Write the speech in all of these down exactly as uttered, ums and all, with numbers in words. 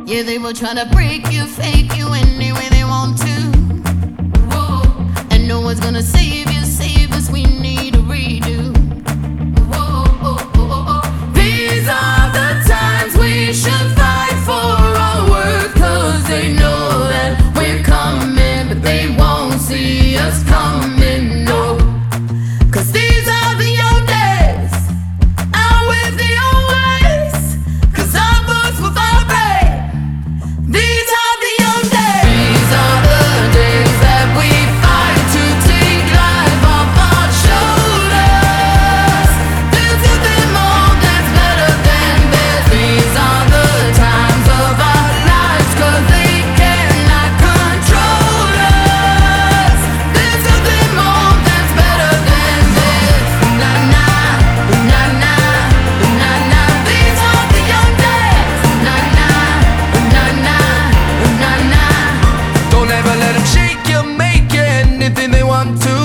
Yeah, they will try to break you, fake you any way they want to. Whoa. And no one's gonna save you, save us, we need a redo. Whoa, oh, oh, oh, oh. These are the times we should fight for our worth, cause they know that we're coming, but they won't see us coming, no. Cause these are the old days, out with the old ways, cause our books will vibrate. These are the old days. These are the days that we fight to take life off our shoulders. Build something more that's better than this. These are the times of our lives, cause they cannot control us. Build something more that's better than this. Nah, nah, nah, nah, nah, nah. These are the young days. Nah, nah, nah, nah, nah, nah. Don't ever let them shake you, make you anything they want to.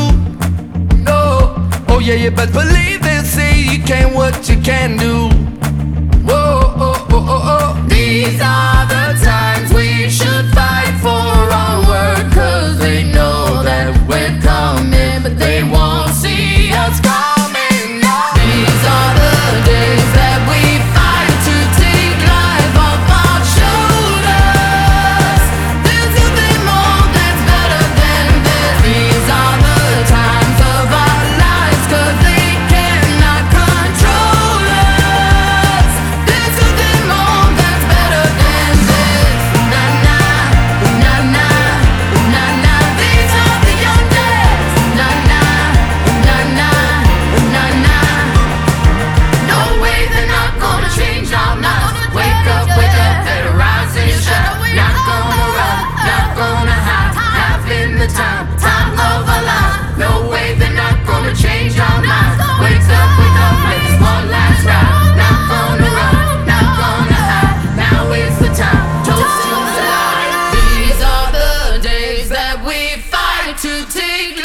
No, oh yeah, you best believe they say you can't what you can do. Whoa, oh, oh, oh, oh. These are the times we should fight for our word, cause they know that we're coming, but they won't see us coming. No. These are the days that we fight to take life off our shoulders. Build something more that's better than this. These are the times of our lives, cause they cannot control us. Build something more that's better than this. Nah, nah, nah, nah, nah, nah. These are the young days. Nah, nah, nah, nah, nah, nah. No way, they're not gonna change our minds. Wake up, wake up, better rise and shine. Not gonna run, not gonna hide. Having the time, time of our lives. No way, they're not gonna change our minds. Wake up, wake up, make this one last ride. Not gonna run, not gonna hide. Now is the time, toast to the light. These are the days that we fight to take